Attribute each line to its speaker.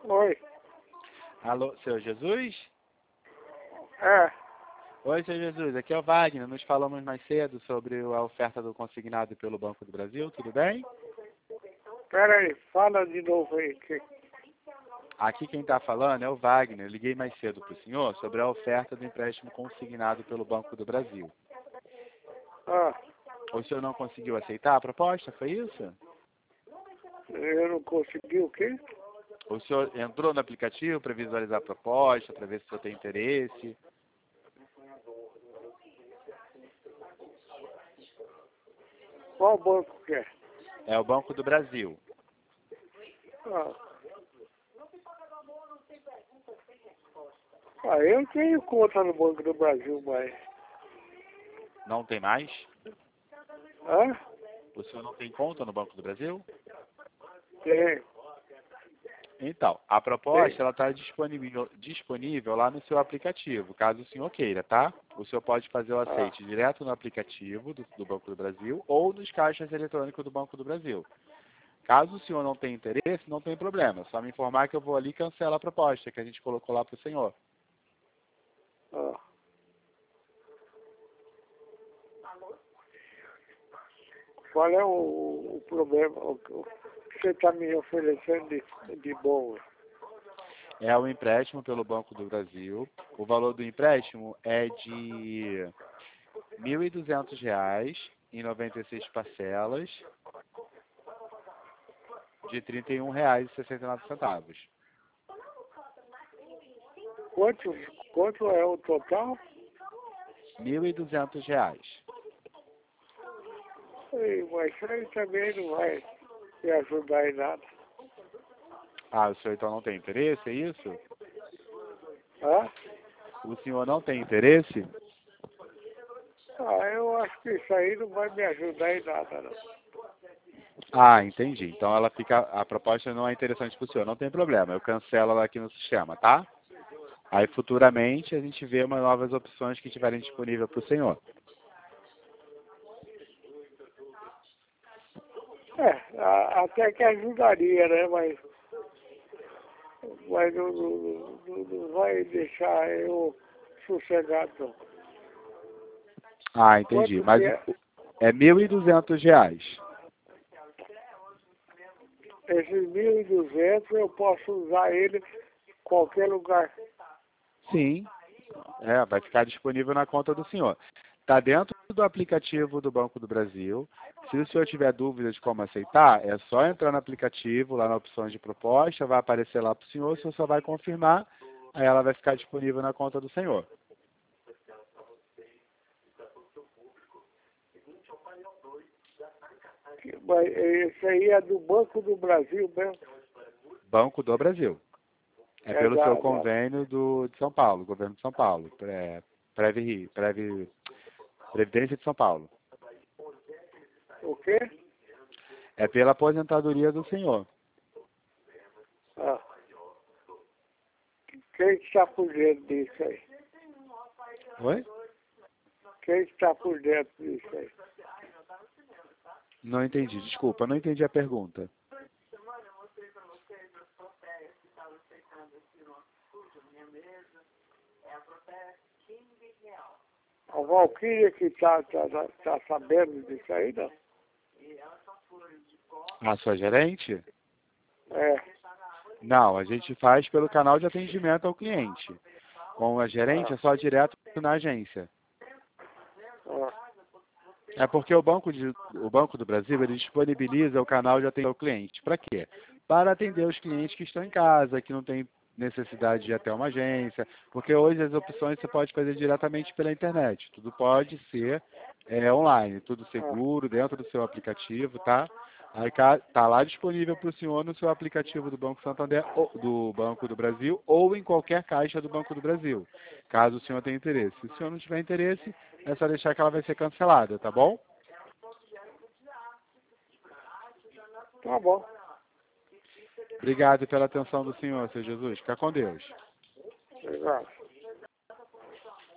Speaker 1: Oi.
Speaker 2: Alô, seu Jesus?
Speaker 1: É,
Speaker 2: Oi, seu Jesus, aqui é o Wagner. Nos falamos mais cedo sobre a oferta do consignado pelo Banco do Brasil, tudo bem?
Speaker 1: pera aí, fala de novo aí.
Speaker 2: Aqui quem está falando é o Wagner. Eu liguei mais cedo para o senhor sobre a oferta do empréstimo consignado pelo Banco do Brasil.
Speaker 1: Ah,
Speaker 2: O senhor não conseguiu aceitar a proposta, foi isso?
Speaker 1: eu não consegui o quê?
Speaker 2: O senhor entrou no aplicativo para visualizar a proposta, para ver se o senhor tem interesse?
Speaker 1: Qual banco que é?
Speaker 2: É o Banco do Brasil.
Speaker 1: Ah. Eu tenho conta no Banco do Brasil, mas...
Speaker 2: Não tem mais?
Speaker 1: Hã?
Speaker 2: O senhor não tem conta no Banco do Brasil?
Speaker 1: Tenho.
Speaker 2: Então, a proposta ela está disponível lá no seu aplicativo, caso o senhor queira, tá? O senhor pode fazer o aceite direto no aplicativo do Banco do Brasil ou nos caixas eletrônicos do Banco do Brasil. Caso o senhor não tenha interesse, não tem problema. Só me informar que eu vou ali e cancelo a proposta que a gente colocou lá para o senhor.
Speaker 1: Ah. Qual é o problema? O que você está me oferecendo de bom?
Speaker 2: É o empréstimo pelo Banco do Brasil. O valor do empréstimo é de R$ 1.200 em 96 parcelas de R$ 31,69.
Speaker 1: Quanto é o total?
Speaker 2: R$ 1.200.
Speaker 1: Ei, mas isso aí também não vai me ajudar em nada.
Speaker 2: Ah, o senhor então não tem interesse, é isso?
Speaker 1: Hã?
Speaker 2: O senhor não tem interesse?
Speaker 1: Eu acho que isso aí não vai me ajudar em nada, não.
Speaker 2: Ah, entendi. Então a proposta não é interessante para o senhor. Não tem problema, eu cancelo ela aqui no sistema, tá? Aí futuramente a gente vê umas novas opções que estiverem disponíveis para o senhor.
Speaker 1: Até que ajudaria, né? Mas não vai deixar eu sossegado, não.
Speaker 2: Ah, entendi.
Speaker 1: Quanto
Speaker 2: Mas
Speaker 1: que é?
Speaker 2: é R$ 1.200.
Speaker 1: Esses 1.200 eu posso usar ele em qualquer lugar.
Speaker 2: Sim. Vai ficar disponível na conta do senhor. Está dentro do aplicativo do Banco do Brasil. Se o senhor tiver dúvidas de como aceitar, é só entrar no aplicativo, lá na opção de proposta, vai aparecer lá para o senhor, o senhor só vai confirmar, aí ela vai ficar disponível na conta do senhor.
Speaker 1: Mas esse aí é do Banco do Brasil mesmo.
Speaker 2: Banco do Brasil. É
Speaker 1: É
Speaker 2: pelo seu
Speaker 1: da...
Speaker 2: convênio de São Paulo, governo de São Paulo, Previdência de São Paulo.
Speaker 1: O quê?
Speaker 2: É pela aposentadoria do senhor.
Speaker 1: Ah. Quem está por dentro disso aí?
Speaker 2: Oi?
Speaker 1: Quem está por dentro disso aí?
Speaker 2: Não entendi, desculpa, não entendi a pergunta.
Speaker 1: A Valquíria que tá sabendo disso aí, não?
Speaker 2: A sua gerente?
Speaker 1: É.
Speaker 2: Não, a gente faz pelo canal de atendimento ao cliente. Com a gerente é só direto na agência.
Speaker 1: Ah.
Speaker 2: É porque o Banco do Brasil ele disponibiliza o canal de atendimento ao cliente. Para quê? Para atender os clientes que estão em casa, que não têm necessidade de ir até uma agência. Porque hoje as opções você pode fazer diretamente pela internet. Tudo pode ser online, tudo seguro, dentro do seu aplicativo, tá? Aí tá lá disponível para o senhor no seu aplicativo do Banco Santander, ou do Banco do Brasil, ou em qualquer caixa do Banco do Brasil, caso o senhor tenha interesse. Se o senhor não tiver interesse, é só deixar que ela vai ser cancelada, tá bom?
Speaker 1: Tá bom.
Speaker 2: Obrigado pela atenção do senhor, seu Jesus. Fica com Deus.
Speaker 1: Obrigado.